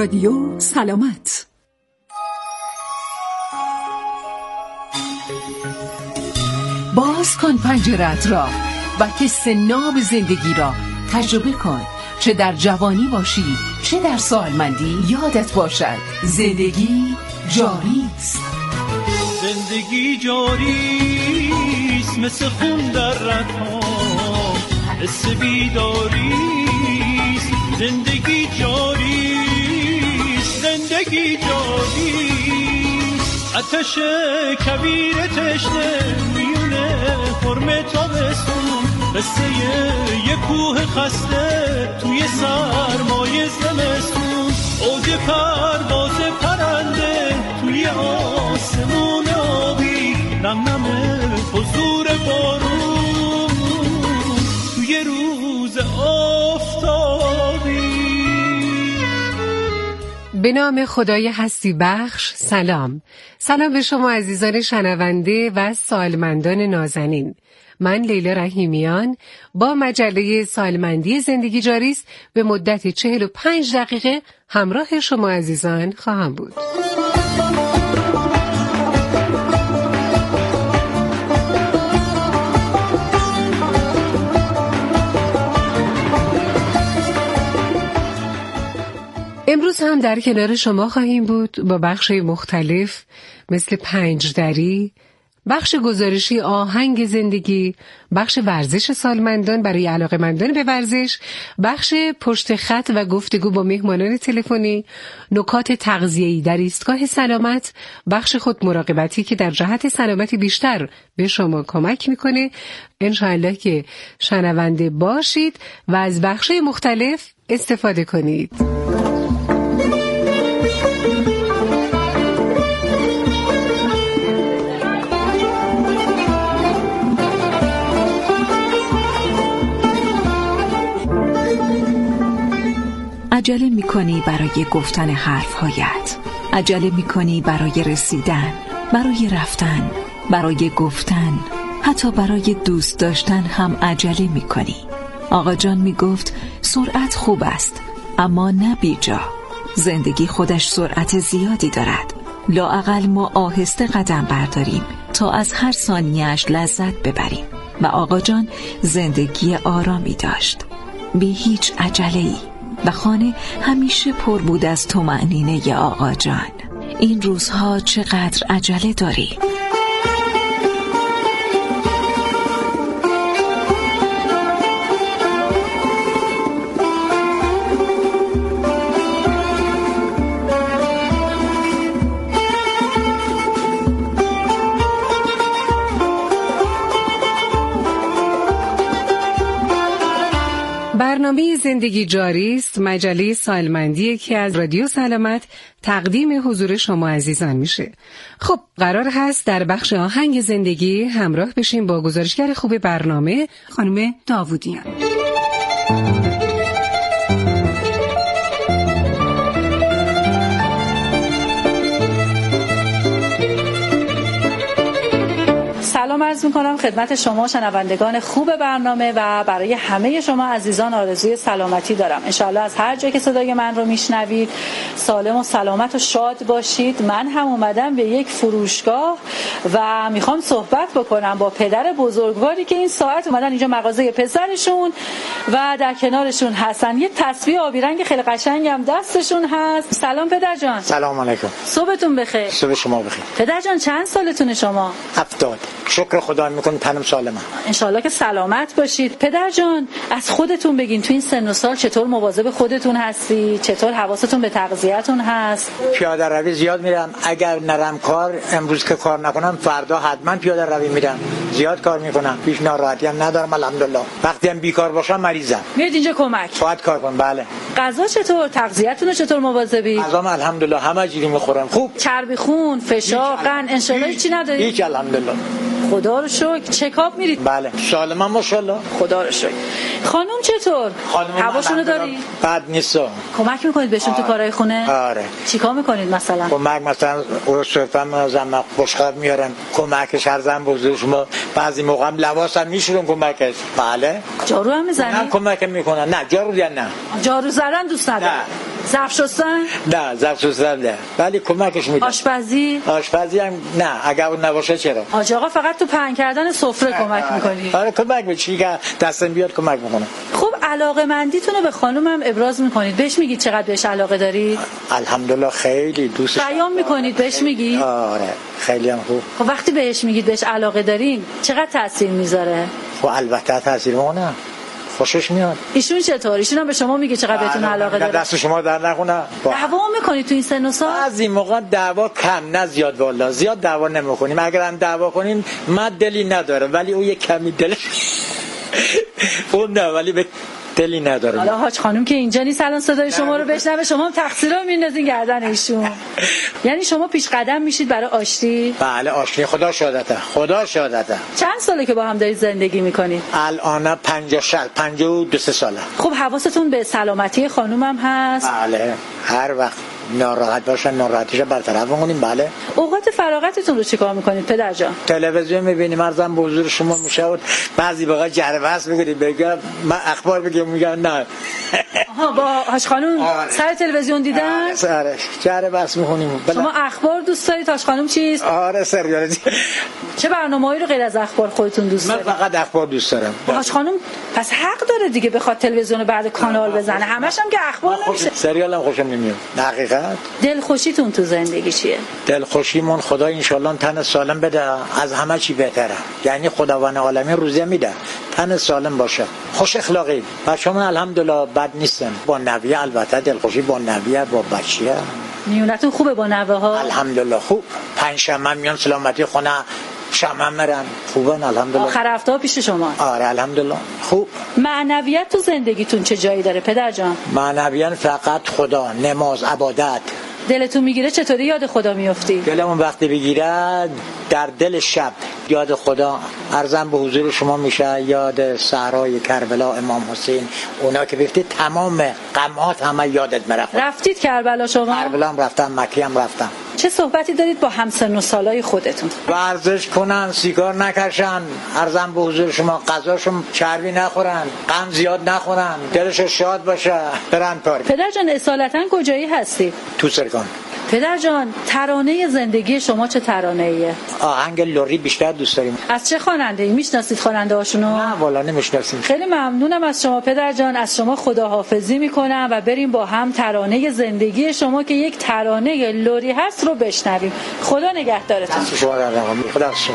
رادیو سلامت. باز کن پنجره‌ات را و حس ناب زندگی را تجربه کن. چه در جوانی باشی چه در سالمندی، یادت باشد زندگی جاری است. زندگی جاری است مثل خون در رگ‌ها، حس بیداری است. زندگی جاری است، زندگی جاری است. آتش کبیر تشنه میونه حرم تابستون، قصه یه کوه خسته توی سرمای زمستون. اوج پرواز پرنده توی آسمون آبی، نم نم حضور بارون توی روز آفتابی. به نام خدای هستی بخش. سلام به شما عزیزان شنونده و سالمندان نازنین. من لیلا رحیمیان با مجله سالمندی زندگی جاری است به مدت 45 دقیقه همراه شما عزیزان خواهم بود. امروز هم در کنار شما خواهیم بود با بخش مختلف مثل 5 دری، بخش گزارشی آهنگ زندگی، بخش ورزش سالمندان برای علاقه‌مندان به ورزش، بخش پشت خط و گفتگو با مهمانان تلفنی، نکات تغذیه‌ای در ایستگاه سلامت، بخش خود مراقبتی که در جهت سلامتی بیشتر به شما کمک میکنه. انشاءالله که شنونده باشید و از بخش مختلف استفاده کنید. عجله می‌کنی برای گفتن حرف‌هایت، عجله می‌کنی برای رسیدن، برای رفتن، برای گفتن، حتی برای دوست داشتن هم عجله می‌کنی. آقا جان میگفت سرعت خوب است اما نه بیجا. زندگی خودش سرعت زیادی دارد، لااقل ما آهسته قدم برداریم تا از هر ثانیه‌اش لذت ببریم. و آقا جان زندگی آرامی داشت، بی هیچ عجله‌ای، و خانه همیشه پر بود از طمأنینه آقا جان. این روزها چقدر عجله داری؟ برنامه زندگی جاری است مجله سالمندی که از رادیو سلامت تقدیم حضور شما عزیزان میشه. خب قرار هست در بخش آهنگ زندگی همراه بشیم با گزارشگر خوب برنامه خانم داوودیان. سلام عرض می‌کنم خدمت شما شنوندگان خوب برنامه و برای همه شما عزیزان آرزوی سلامتی دارم. انشالله از هر جایی که صدای من رو میشنوید سالم و سلامت و شاد باشید. من هم اومدم به یک فروشگاه و میخوام صحبت بکنم با پدر بزرگواری که این ساعت اومدن اینجا مغازه پسرشون و در کنارشون هستن. یه تسبیح آبی رنگ خیلی قشنگ هم دستشون هست. سلام پدر جان. سلام علیکم. صبحتون بخیر. صبح شما بخیر. پدر جان چند سالتونه شما؟ 70. شکر خدا میکنم تنم سالمه. انشالله که سلامت باشید. پدر جان از خودتون بگین تو این سن و سال چطور مواظب خودتون هستی؟ چطور حواستون به تغذیه‌تون هست؟ پیاده روی زیاد میرم. اگر نرم کار امروز که کار نکنم فردا حتما پیاده روی میرم. زیاد کار میکنم. هیچ ناراحتی هم ندارم الحمدلله. وقتی هم بیکار باشم مریضم. میاد اینجا کمک. باید کار کنم. بله. غذا چطور؟ تغذیه‌تون رو چطور مواظبی؟ غذام الحمدلله همه چیزی میخورم. خوب. چربی خون، فشار، قند انشالله هیچی نداری؟ هیچ الحمدلله. خدا رو شکر. چکاپ میرید؟ بله. سالمم ماشاءالله. خدا رو شکر. خانم چطور؟ هواشونو داری؟ بد نیست. کمک میکنید بهشون تو کارهای خونه؟ آره. چیکار میکنید مثلا؟ کمک مثلا صرفم زنم بشقاب میارم کمکش هر زن بزرگشما. بعضی موقع هم لباسم میشورم کمکش. بله. جارو هم میزنی؟ من کمک میکنم. نه جارو دیگه نه. جارو زدن دوست نداری؟ نه. ظرف شستن؟ نه ظرف شستن نه، ولی کمکش میدم. آشپزی هم نه، اگر اون نباشه چرا. حاج آقا فقط تو پهن کردن سفره کمک میکنی؟ آره کمک میکنی، چی که دستم بیاد کمک میکنم. خب علاقه‌مندیتون رو به خانومم ابراز میکنید، بهش میگید چقدر بهش علاقه دارید؟ الحمدلله خیلی دوستش. بیان میکنید بهش میگید؟ آره خیلی هم خوب. خب وقتی بهش میگید بهش علاقه دارین چقدر تاثیر میذاره؟ خب البته تاثیر میکنه، خوشش میاد. ایشون چطور؟ ایشون هم به شما میگه چقدر بهتون علاقه داره؟ دست شما در نکنه. دعوا میکنید تو این سن و سال؟ از این موقع دعوا کم، نه زیاد، والا زیاد دعوا نمیکنیم. اگر هم دعوا کنیم من دلی نداره، ولی او یک کمی دل اون نه، ولی به دلی نداره. حالا حاج خانم که اینجا نیست الان صدای شما رو بشنوه، شما هم تقصیرا رو میندازین گردن ایشون. یعنی شما پیش قدم میشید برای آشتی؟ بله آشتی، خدا شهادته، خدا شهادته. چند ساله که با هم دارید زندگی میکنید؟ الان 52 ساله. خب حواستون به سلامتی خانومم هست؟ بله هر وقت ناراحت باشن ناراحتیش برطرف می‌کنیم. بله. اوقات فراغتتون رو چیکار میکنید پدر جان؟ تلویزیون میبینیم، ارزم به حضور شما میشه بعضی وقتا جربس میگیریم، بگم من اخبار بگم میگن نه. آها با حاج خانم سر تلویزیون دیدن؟ آره جربس میخونیم. شما اخبار دوست دارید؟ حاج خانم چیست؟ آره سریال. چه برنامه‌ای رو غیر از اخبار خودتون دوست دارید؟ من فقط اخبار دوست دارم. حاج خانم پس حق داره دیگه بخواد تلویزیون بعد کانال بزنه، همش هم که اخبار نمیشه. سریال هم خوشم نمیاد. حقیقت. دلخوشیتون تو زندگی چیه؟ دلخوشیمون خدا انشالله تن سالم بده، از همه چی بهتره. یعنی خداوند عالمین روزی میده تن سالم باشه، خوش اخلاقی. بچه‌مون الحمدلله بد نیستن. با نویه البته دلخوشی با نویه با بچیه. میونتون خوبه با نوه ها؟ الحمدلله خوب. 5 شمه میان سلامتی خونه، شمه میرن خوبن الحمدلله. آخر هفته پیش شما؟ آره الحمدلله خوب. معنویت تو زندگیتون چه جایی داره پدر جان؟ معنویت فقط خدا، نماز، عبادت. دلتون میگیره چطوری یاد خدا میافتی؟ دلمون وقتی بگیره در دل شب یاد خدا، ارزم به حضور شما میشه یاد صحرای کربلا، امام حسین، اونا که بگید تمام غمات همه یادت میره. رفتید کربلا شما؟ کربلا هم رفتم، مکه هم رفتم. چه صحبتی دارید با همسن و سالای خودتون؟ ورزش کنن، سیگار نکشن، ارزم به حضور شما غذاشون چربی نخورن، غم زیاد نخورن، دلشون شاد باشه، برن پاری. پدر جان اصالتا کجایی هستی؟ تو سرکان. پدر جان ترانه زندگی شما چه ترانه‌ایه؟ آهنگ لوری بیشتر دوست داریم. از چه خواننده‌ای میشناسید خواننده هاشونو؟ نه والا نمیشناسیم. خیلی ممنونم از شما پدر جان، از شما خداحافظی میکنم و بریم با هم ترانه زندگی شما که یک ترانه لوری هست رو بشنویم. خدا نگهدارتون. شما در رقم. خدا شما.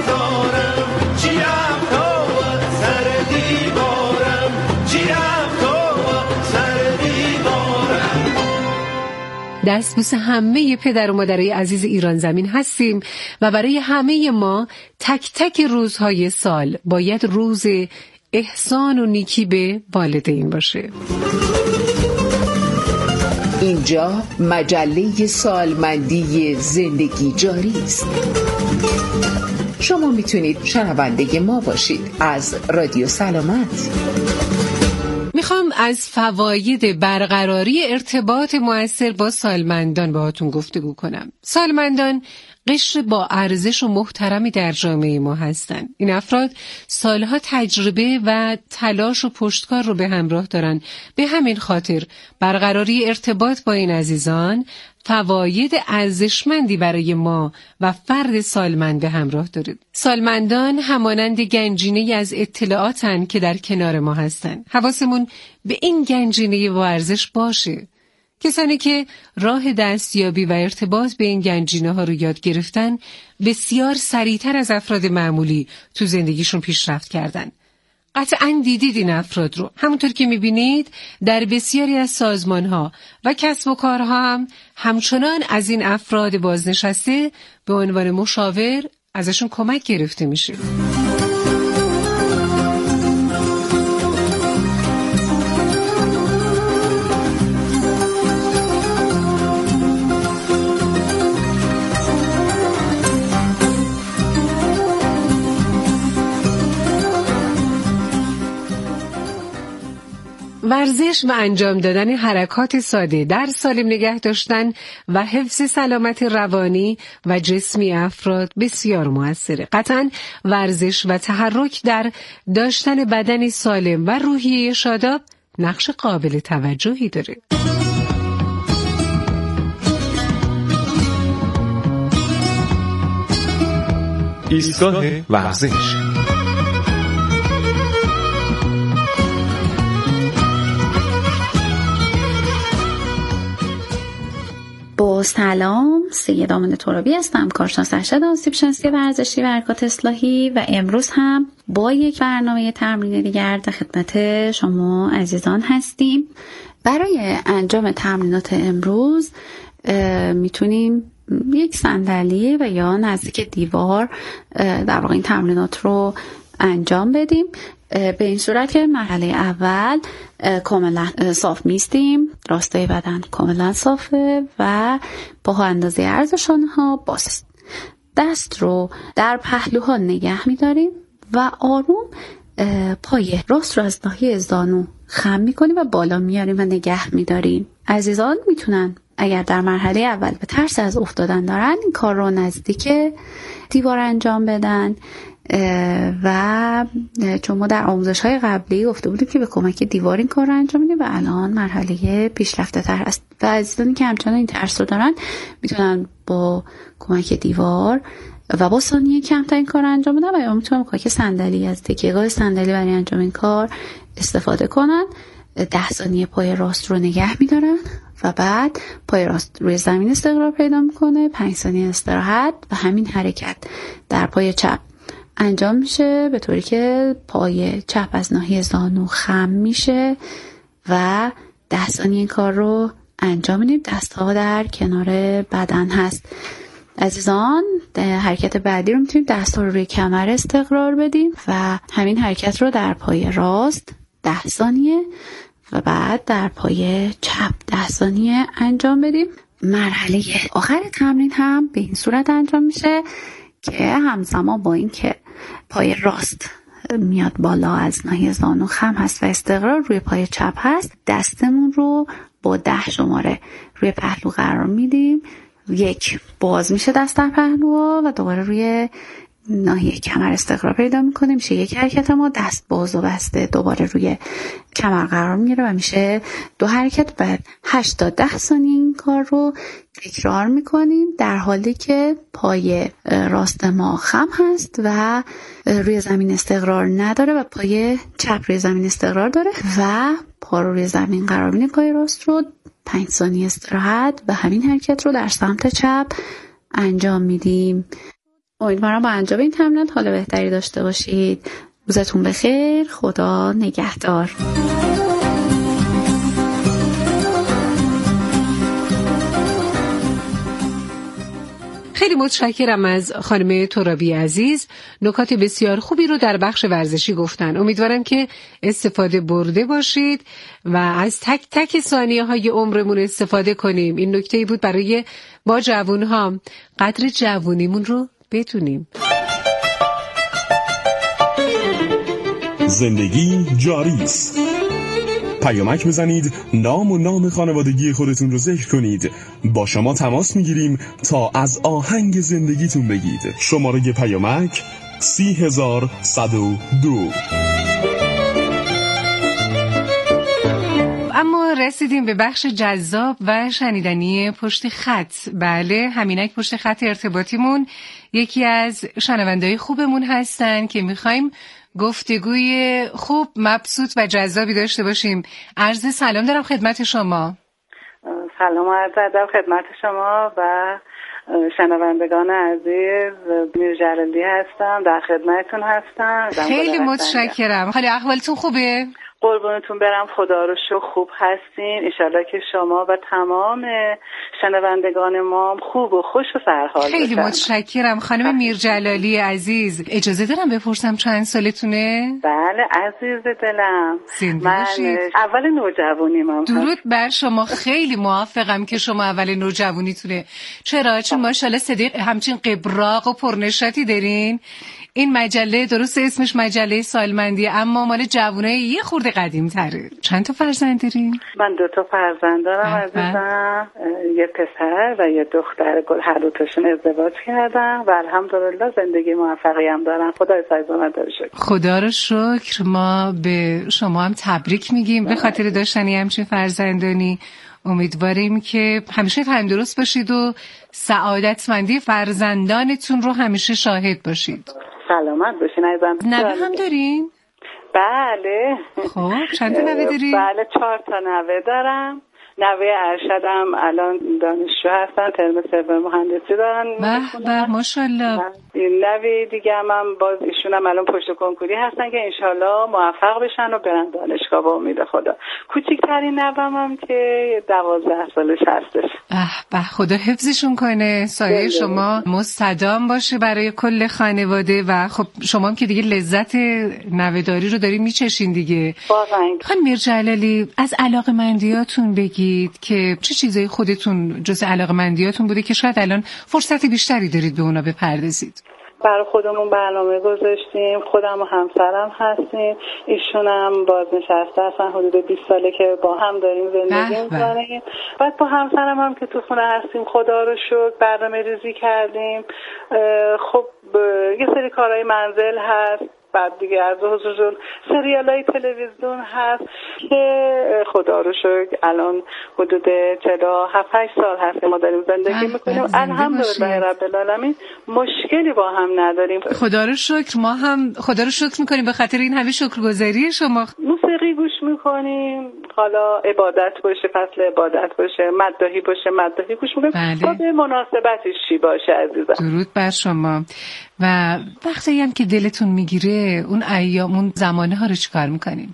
چی رفت سر دیوارم، چی رفت دستبوس همه پدر و مادرای عزیز ایران زمین هستیم و برای همه ما تک تک روزهای سال باید روز احسان و نیکی به والدین باشه. اینجا مجله سالمندی زندگی جاری است. شما میتونید شنونده ما باشید از رادیو سلامت. میخوام از فواید برقراری ارتباط مؤثر با سالمندان باهاتون گفتگو کنم. سالمندان قشر با ارزش و محترمی در جامعه ما هستن. این افراد سالها تجربه و تلاش و پشتکار رو به همراه دارن. به همین خاطر برقراری ارتباط با این عزیزان فواید ارزشمندی برای ما و فرد سالمند به همراه داره. سالمندان همانند گنجینه‌ای از اطلاعاتن که در کنار ما هستن. حواسمون به این گنجینه با ارزش باشه. کسانی که راه دستیابی و ارتباط به این گنجینه ها رو یاد گرفتن بسیار سریعتر از افراد معمولی تو زندگیشون پیشرفت کردن. قطعاً دیدید این افراد رو. همونطور که میبینید در بسیاری از سازمان ها و کسب و کارها هم همچنان از این افراد بازنشسته به عنوان مشاور ازشون کمک گرفته میشه. ورزش و انجام دادن حرکات ساده در سالم نگه داشتن و حفظ سلامت روانی و جسمی افراد بسیار موثره. قطعاً ورزش و تحرک در داشتن بدنی سالم و روحیه شاداب نقش قابل توجهی داره. ایستگاه ورزش. با سلام، سید آمنه ترابی هستم، کارشناس ارشد آسیب شناسی ورزشی و حرکات اصلاحی و امروز هم با یک برنامه تمرین دیگر در خدمت شما عزیزان هستیم. برای انجام تمرینات امروز میتونیم یک صندلی و یا نزدیک دیوار در واقع این تمرینات رو انجام بدیم. به این صورت که مرحله اول کاملا صاف میستیم، راستای بدن کاملا صافه و پاها اندازه عرض شانه ها باز است. دست رو در پهلوها نگه میداریم و آروم پای راست رو از ناحیه زانو خم میکنیم و بالا میاریم و نگه میداریم. عزیزان میتونن اگر در مرحله اول به ترس از افتادن دارن این کار رو نزدیک دیوار انجام بدن و چون ما در آموزش‌های قبلی گفته بودیم که به کمک دیوار این کار رو انجام میدیم و الان مرحله پیشرفته تر است و عزیزانی که همچنان این ترس رو دارن میتونن با کمک دیوار و با ثانیه کمتر این کار رو انجام بدن و یا میتونن با کمک صندلی از تکیه‌گاه صندلی برای انجام این کار استفاده کنن. 10 ثانیه پای راست رو نگه میدارن و بعد پای راست روی زمین استقرار پیدا میکنه، 5 ثانیه استراحت و همین حرکت در پای چپ انجام میشه به طوری که پای چپ از ناحیه زانو خم میشه و 10 ثانیه این کار رو انجام میدیم. دست‌ها در کنار بدن هست. عزیزان حرکت بعدی رو میتونیم دست‌ها رو روی کمر استقرار بدیم و همین حرکت رو در پای راست 10 ثانیه و بعد در پای چپ 10 ثانیه انجام بدیم. مرحله آخر تمرین هم به این صورت انجام میشه که همزمان با این که پای راست میاد بالا از ناحیه زانو خم هست و استقرار روی پای چپ هست، دستمون رو با 10 شماره روی پهلو قرار میدیم. 1 باز میشه دست در پهلو و دوباره روی ناحیه کمر استقرار پیدا میکنه، میشه 1 حرکت. ما دست باز و بسته دوباره روی کمر قرار میگیره و میشه 2 حرکت. بعد 8 تا 10 ثانیه این کار رو تکرار میکنیم در حالی که پای راست ما خم هست و روی زمین استقرار نداره و پای چپ روی زمین استقرار داره و پا رو روی زمین قرار میدیم پای راست رو. 5 ثانیه استراحت و همین حرکت رو در سمت چپ انجام میدیم. امیدوارم با انجام این تمرینات حال بهتری داشته باشید. روزتون بخیر. خدا نگهدار. خیلی متشکرم از خانم ترابی عزیز، نکات بسیار خوبی رو در بخش ورزشی گفتن. امیدوارم که استفاده برده باشید و از تک تک ثانیه‌های عمرمون استفاده کنیم. این نکته‌ای بود برای ما جوان‌ها، قدر جوونیمون رو بدونیم. زندگی جاری است. پیامک بزنید، نام و نام خانوادگی خودتون رو ذکر کنید. با شما تماس میگیریم تا از آهنگ زندگیتون بگید. شماره پیامک 30102. اما رسیدیم به بخش جذاب و شنیدنی پشت خط. بله، همینک پشت خط ارتباطیمون یکی از شنونده‌های خوبمون هستن که میخوایم گفتگوی خوب، مبسوط و جذابی داشته باشیم. عرض سلام دارم خدمت شما. سلام و عرض ادب خدمت شما و شنوندگان عزیز. میر جلالی هستم، در خدمتتون هستم. خیلی متشکرم. حالا احوالتون خوبه؟ قربونتون برم، خدا رو شکر خوب هستین. انشالله که شما و تمام شنوندگان ما خوب و خوش و سرحال باشن. خیلی متشکرم خانم میر جلالی عزیز. اجازه دارم بپرسم چند سالتونه؟ بله عزیز دلم، من اول نوجوانیمم. درود بر شما. خیلی موافقم که شما اول نوجوانیتونه. چرا؟ چون ماشاءالله صدای همچین قبراق و پرنشاطی دارین. این مجله درست اسمش مجله سالمندی، اما مال جوونای یه خورده قدیم تره. چند تا فرزند دارین؟ من 2 فرزند دارم عزیزم، یه پسر و یه دختر. هر دوتاشون ازدواج کردن و الحمدلله زندگی موفقی هم دارن. خدای سایزونه داره شکر. خدا رو شکر. ما به شما هم تبریک میگیم به خاطر داشتنی همچین فرزندانی. امیدواریم که همیشه تندرست باشید و سعادتمندی فرزندانتون رو همیشه شاهد باشید. سلامت باشین عزیزم. نوه هم دارین؟ بله. خب چند تا نوه دارین؟ بله 4 تا نوه دارم. نوه ارشدم الان دانشجو هستن، ترم 3 مهندسی دارن. به ماشاءالله. نوه دیگه هم باز ایشون هم الان پشت کنکوری هستن که انشالله موفق بشن و برن دانشگاه با امید خدا. کوچکترین نوام هم که 12 سالش هستش. به خدا حفظشون کنه، سایه شما مستدام باشه برای کل خانواده و خب شما هم که دیگه لذت نوه‌داری رو دارین میچشین دیگه. خانم میر جلالی، از علاقه‌مندیاتون بگید که چه چیزای خودتون جز علاقه‌مندیاتون بوده که شاید الان فرصت بیشتری دارید به اونا بپردازید. برای خودمون برنامه گذاشتیم، خودم و همسرم هستیم، ایشون هم بازنشسته هستن، حدود 20 ساله که با هم داریم زندگی می‌کنیم. بعد با همسرم هم که تو خونه هستیم خدا رو شکر برنامه ریزی کردیم. خب یه سری کارهای منزل هست، بعد دیگه از حضور سریالای تلویزیون هست که خدا رو شکر الان حدود 47 سال هست ما داریم زندگی میکنیم. الحمدلله رب العالمین مشکلی با هم نداریم. خدا رو شکر. ما هم خدا رو شکر میکنیم به خاطر این همه شکرگزاری شما. موسیقی گوش میکنیم، حالا عبادت باشه فصل عبادت باشه، مداحی باشه مداحی گوش میکنیم. بله. به مناسبتش چی باشه عزیزم. درود بر شما. و وقتی هم که دلتون میگیره اون ایام اون زمانه ها رو چیکار میکنین؟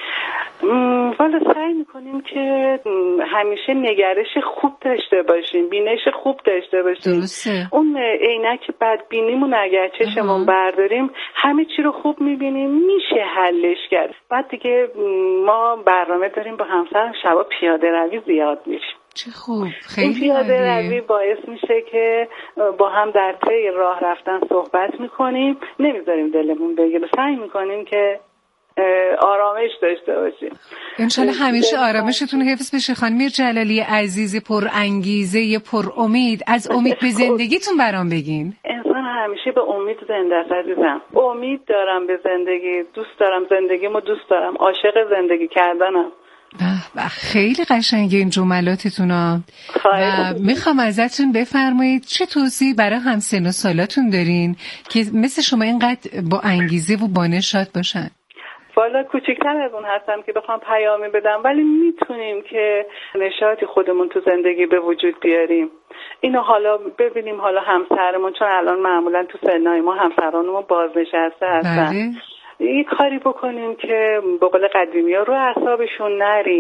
والا سعی میکنیم که همیشه نگرش خوب داشته باشیم، بینش خوب داشته باشیم. درسته. اون عینک بدبینیمون اگر چشمون برداریم همه چی رو خوب میبینیم، میشه حلش کرد. بعد دیگه ما برنامه داریم با همسرم شبا پیاده روی زیاد میشیم. چه خوب. خیلی این پیاده روی باعث میشه که با هم در طی راه رفتن صحبت میکنیم، نمیذاریم دلمون بگیره، سعی میکنیم که آرامش داشته باشیم. انشالله همیشه آرامشتون حفظ بشه. خانم میر جلالی عزیز، پر انگیزه، پر امید، از امید به زندگیتون برام بگین. انسان همیشه به امید زنده است عزیزم. امید دارم به زندگی، دوست دارم زندگیمو، دوست دارم، عاشق زندگی کردنم. خیلی قشنگه این جملاتتون. و میخوام ازتون بفرمایید چه توصیه‌ای برای همسن و سالاتون دارین که مثل شما اینقدر با انگیزه و با نشاط باشن؟ والا کوچکتر از اون هستم که بخوام پیامی بدم، ولی میتونیم که نشاطی خودمون تو زندگی به وجود بیاریم. اینو حالا ببینیم، حالا همسرمون، چون الان معمولا تو سنای ما همسرانمون بازنشسته هستن، یه کاری بکنیم که به قول قدیمی ها رو اعصابشون نریم.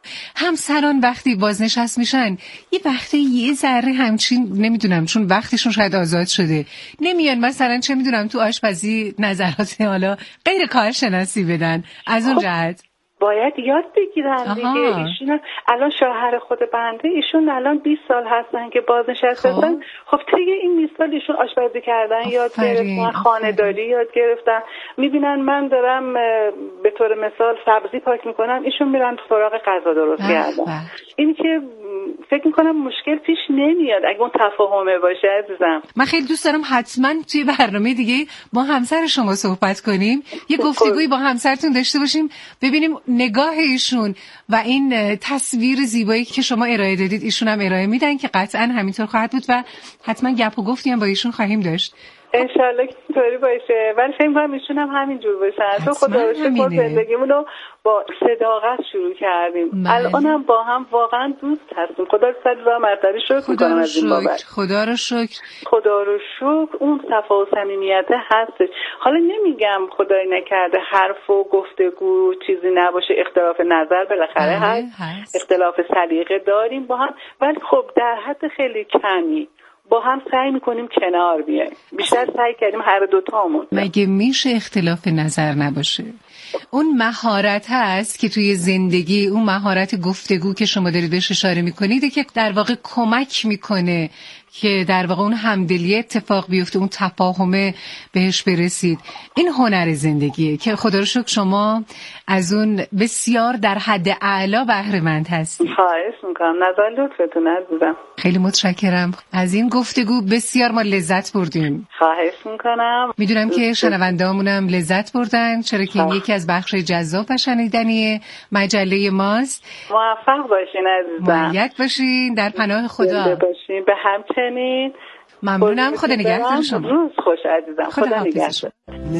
همسران وقتی بازنشست میشن یه وقتی یه ذره همچین نمیدونم، چون وقتشون شاید آزاد شده، نمیان مثلا چه میدونم تو آشپزی نظرات حالا غیر کارشناسی بدن. از اون جهت باید یاد بگیرن دیگه. ایشون الان شوهر خود بنده، ایشون الان 20 سال هستن که بازنشستن. خب طی این 20 سال ایشون آشپزی کردن یاد گرفتن، خانه‌داری یاد گرفتن. میبینن من دارم به طور مثال سبزی پاک میکنم، ایشون میرن سراغ غذا درست کردن. این که فکر میکنم مشکل پیش نمیاد اگه اون تفاهمه باشه. عزیزم من خیلی دوست دارم حتما توی برنامه دیگه با همسر شما صحبت کنیم، یه گفتگویی با همسرتون داشته باشیم، ببینیم نگاه ایشون و این تصویر زیبایی که شما ارائه دادید ایشون هم ارائه میدن که قطعا همینطور خواهد بود و حتما گپ و گفتی هم با ایشون خواهیم داشت. انشالله که اینطوری باشه. ولی فکر می‌کنم ایشون هم همینجور باشن. تو خدا رو شکر ما زندگیمون رو با صداقت شروع کردیم. الان هم با هم واقعا دوست هستیم. خدا رو صد و مرتبه شکر می‌کنم از این بابت. خدا رو شکر. خدا رو شکر اون صفا و صمیمیت هستش. حالا نمیگم خدای نکرده حرف و گفتگو چیزی نباشه، اختلاف نظر بالاخره هست. اختلاف سلیقه داریم با هم، ولی خب در حد خیلی کمی با هم سعی میکنیم کنار بیایم. بیشتر سعی کردیم هر دوتامون. مگه میشه اختلاف نظر نباشه؟ اون مهارت هست که توی زندگی، اون مهارت گفتگو که شما دارید بهش اشاره میکنید که در واقع کمک میکنه که در واقع اون همدلی اتفاق بیفته، اون تفاهمه بهش برسید. این هنر زندگیه که خدا رو شکر شما از اون بسیار در حد اعلا بهره مند هستید. خواهش میکنم. نظر لطفتون عزیزم. خیلی متشکرم از این گفتگو، بسیار ما لذت بردیم. خواهش میکنم. میدونم که شنونده‌مونم لذت بردن، چرا که این یکی از بخش‌های جذاب و شنیدنی مجله ماست. موفق باشین عزیزم. مؤید باشین، در پناه خدا باشین. به همچنین. ممنونم. خدا نگهدار شما. روز خوش عزیزم. خدا نگهدار.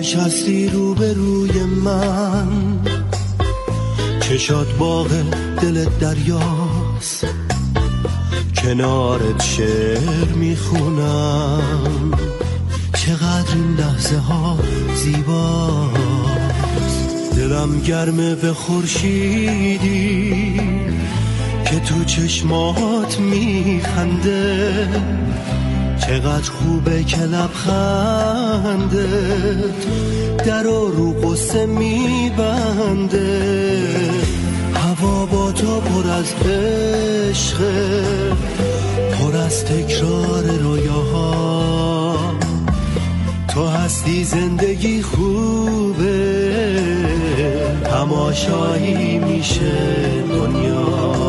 نشستی روبروی من، چشات باغ دلت دریاست، کنارت شعر میخونم، چقدر این لحظه ها زیباست. دلم گرمه به خورشیدی که تو چشمات میخنده، چقدر خوبه که لبخندت درو رو قصه میبنده. هوا با تو پر از عشقه، پر از تکرار رویاها، تو هستی زندگی خوبه، تماشایی میشه دنیا.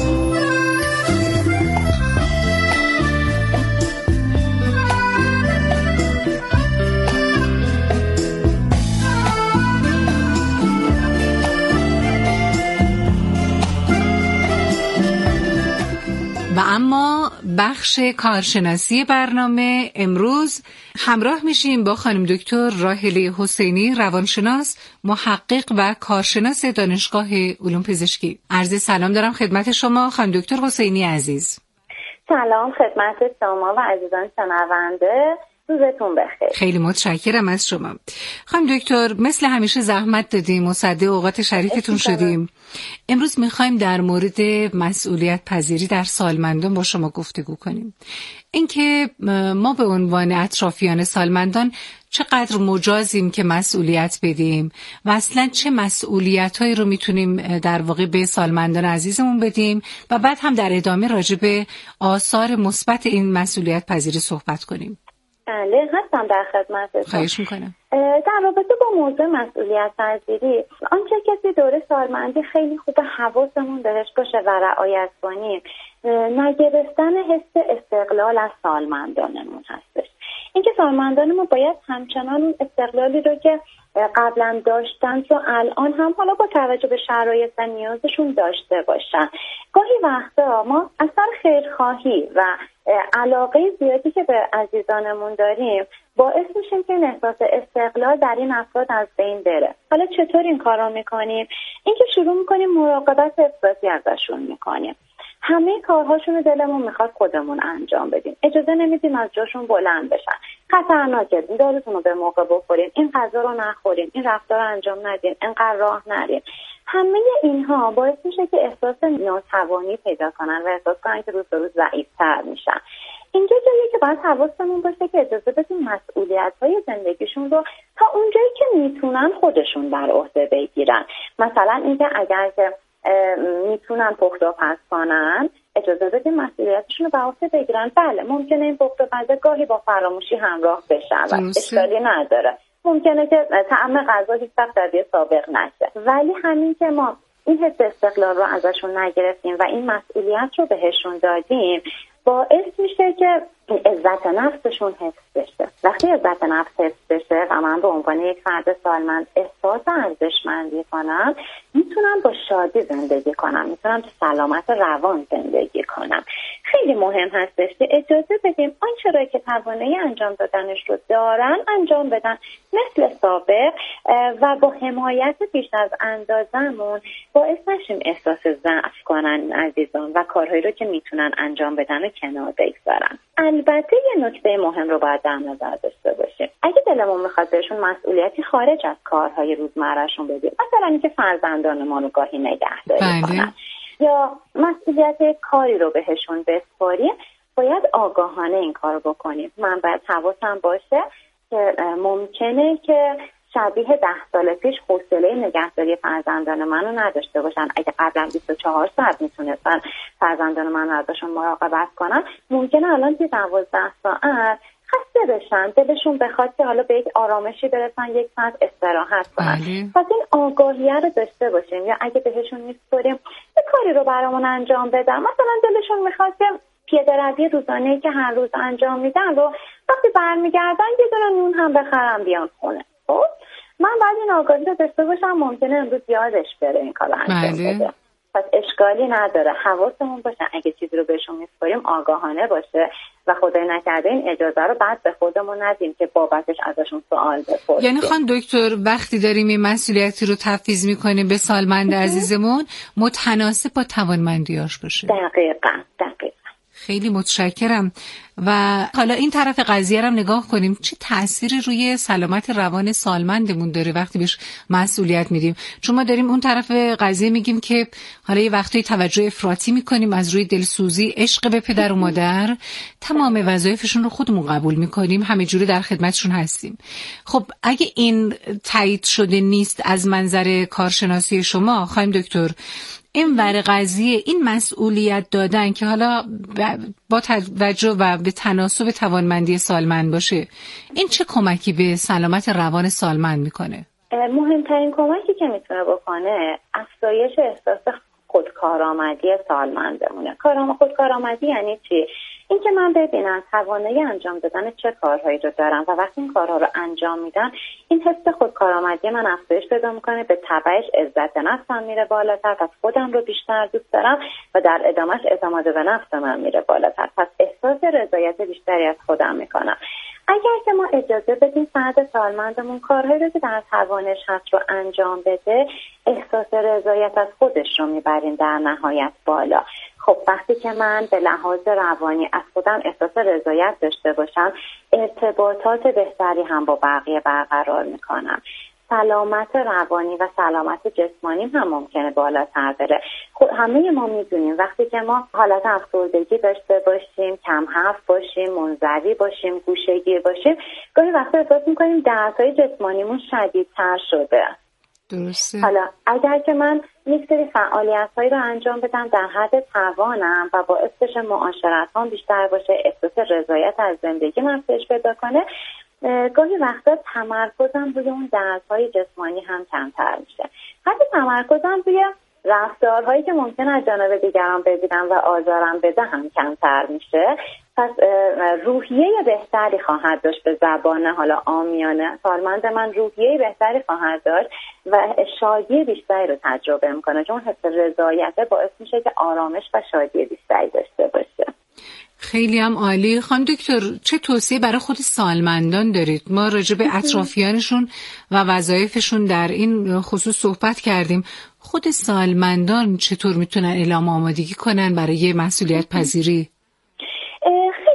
و اما بخش کارشناسی برنامه امروز همراه میشیم با خانم دکتر راحله حسینی، روانشناس، محقق و کارشناس دانشگاه علوم پزشکی. عرض سلام دارم خدمت شما خانم دکتر حسینی عزیز. سلام خدمت شما و عزیزان شنونده، روزتون بخیر. خیلی متشکرم از شما خانم دکتر. مثل همیشه زحمت دادیم، مصدق اوقات شریفتون شدیم. امروز میخوایم در مورد مسئولیت پذیری در سالمندان با شما گفتگو کنیم. اینکه ما به عنوان اطرافیان سالمندان چقدر مجازیم که مسئولیت بدیم و اصلا چه مسئولیت‌هایی رو میتونیم در واقع به سالمندان عزیزمون بدیم و بعد هم در ادامه راجع به آثار مثبت این مسئولیت پذیری صحبت کنیم. بله هستم در خدمتتون. خواهش میکنم. در رابطه با موضوع مسئولیت پذیری، آنچه کسی دوره سالمندی خیلی خوب حواسمون بهش باشه و رعایت کنیم، نگرفتن حس استقلال از سالمندانمون هستش. اینکه سالمندان ما باید همچنان اون استقلالی رو که قبلا داشتن رو الان هم حالا با توجه به شرایط و نیازشون داشته باشن. گاهی وقتا ما از سر خیرخواهی و علاقه زیادی که به عزیزانمون داریم باعث میشیم که این احساس استقلال در این افراد از بین بره. حالا چطور این کار رو میکنیم؟ اینکه شروع میکنیم مراقبت افراطی ازشون میکنیم. همه کارهاشون رو دلمون میخواد خودمون انجام بدیم. اجازه نمیدیم از جاشون بلند بشن. خطرناکه، داروتون رو به موقع بخورین، این غذا رو نخورین، این رفتار رو انجام ندین، اینقدر راه نرین. همه اینها باعث میشه که احساس ناتوانی پیدا کنن و احساس کنن که روز به روز ضعیف‌تر میشن. اینجا جاییه که باید حواسمون باشه که اجازه بدیم مسئولیت‌های زندگیشون رو تا اونجایی که میتونن خودشون بر عهده بگیرن. مثلا اینکه اگر که میتونن پخت و پز کنن، اجازه بدیم مسئولیتشون رو بر عهده بگیرن. بله ممکنه این پخت و پز گاهی با فراموشی همراه بشه و اشکالی نداره. ممکنه که طعم غذا هیچ وقت شبیه سابق نشه، ولی همین که ما این حس استقلال رو ازشون نگرفتیم و این مسئولیت رو بهشون دادیم، باعث میشه که عزت نفسشون حفظ بشه. وقتی عزت نفس حفظ بشه و من به عنوان یک فرد سالمند احساس ارزشمندی کنم، میتونم با شادی زندگی کنم، میتونم تو سلامت روان زندگی کنم. خیلی مهم هستش که اجازه بدیم آنچه را که توانایی انجام دادنش رو دارن انجام بدن، مثل سابق، و با حمایت بیش از اندازمون باعث نشیم احساس ضعف کنن عزیزان و کارهایی رو که میتونن انجام بدن رو کنار بگذارن. البته یه نکته مهم رو باید در نظر داشته باشیم. اگه دلمون میخواد بهشون مسئولیتی خارج از کارهای روزمرهشون بدیم، مثلا اینکه فرزندان ما رو گاهی نگهداری کنن یا مسئولیت کاری رو بهشون بسپاریم، باید آگاهانه این کار رو بکنیم. من باید حواسم باشه که ممکنه که شبیه 10 سال پیش حوصله نگهداری فرزندان منو نداشته باشن. اگه قبلا 24 ساعت میتونستن فرزندان من ازشون مراقبت کنن، ممکنه الان 12 ساعت خسته بشن، دلشون بخواد که حالا به یک آرامشی برسن، 1 ساعت استراحت کنن. پس این آگاهیه رو داشته باشیم. یا اگه بهشون میسپاریم یه کاری رو برامون انجام بدن، مثلا دلشون میخواد که پیاده‌روی روزانه‌ای که هر روز انجام میدن رو وقتی برمیگردن یه دونه نون هم بخرن بیان خونه. خب من باید این آگاهی رو داشته باشم، ممکنه امروز یادش بره این کار رو انجام بده. پس اشکالی نداره، حواسمون باشه اگه چیزی رو بهشون میسپاریم آگاهانه باشه و خدای نکرده این اجازه رو بعد به خودمون ندیم که بابتش ازشون سوال بپرسیم. یعنی خانم دکتر وقتی داریم این مسئولیتی رو تفویض میکنیم به سالمند عزیزمون، متناسب با توانمندیاش باشه. دقیقاً. خیلی متشکرم. و حالا این طرف قضیه رو نگاه کنیم، چه تأثیری روی سلامت روان سالمندمون داره وقتی بهش مسئولیت میدیم. چون ما داریم اون طرف قضیه میگیم که حالا یه وقتی توجه افراطی میکنیم از روی دلسوزی، عشق به پدر و مادر، تمام وظایفشون رو خودمون قبول میکنیم، همه جوری در خدمتشون هستیم. خب اگه این تایید شده نیست از منظر کارشناسی شما خانم دکتر، این ور قضیه، این مسئولیت دادن که حالا با توجه و به تناسب توانمندی سالمند باشه، این چه کمکی به سلامت روان سالمند میکنه؟ مهمترین کمکی که میتونه بکنه افزایش احساس خودکارآمدی سالمندمونه. خودکارآمدی یعنی چی؟ این که من ببینم توانایی انجام دادن چه کارهایی رو دارم و وقتی این کارها رو انجام میدم، این حس خودکارآمدی من افزایش پیدا میکنه، به تبعش عزت نفسم میره بالاتر، پس خودم رو بیشتر دوست دارم و در ادامهش اعتماد به نفس من میره بالاتر، پس احساس رضایت بیشتری از خودم میکنم. اگر که ما اجازه بدیم فرد سالمندمون کارهایی رو که در توانش هست رو انجام بده، احساس رضایت از خودش رو میبریم در نهایت بالا. خب وقتی که من به لحاظ روانی از خودم احساس رضایت داشته باشم، ارتباطات بهتری هم با بقیه برقرار میکنم. سلامت روانی و سلامت جسمانی هم ممکنه بالاتر بره. خب همه ما میدونیم وقتی که ما حالت افسردگی داشته باشیم، کم حرف باشیم، منزوی باشیم، گوشه‌گیر باشیم، گاهی وقتا احساس میکنیم دردهای جسمانیمون شدیدتر شده. درسته. حالا اگر که من یک سری فعالیت‌هایی رو انجام بدم در حد توانم و باعث بشه معاشرت‌هام بیشتر باشه، احساس رضایت از زندگی من افزایش پیدا کنه، گاهی وقتا تمرکزم روی اون دردهای جسمانی هم کمتر میشه. حتی تمرکزم روی رفتارهایی که ممکن از جانب دیگران ببینم و آزارم بده هم کمتر میشه. پس روحیه بهتری خواهد داشت، به زبان حالا عامیانه سالمند من روحیه بهتری خواهد داشت و شادی بیشتری رو تجربه میکنه، چون حس رضایت باعث میشه که آرامش و شادی بیشتری داشته باشه. خیلی هم عالی. خانم دکتر چه توصیه برای خود سالمندان دارید؟ ما راجع به اطرافیانشون و وظایفشون در این خصوص صحبت کردیم. خود سالمندان چطور میتونن اعلام آمادگی کنن برای مسئولیت پذیری؟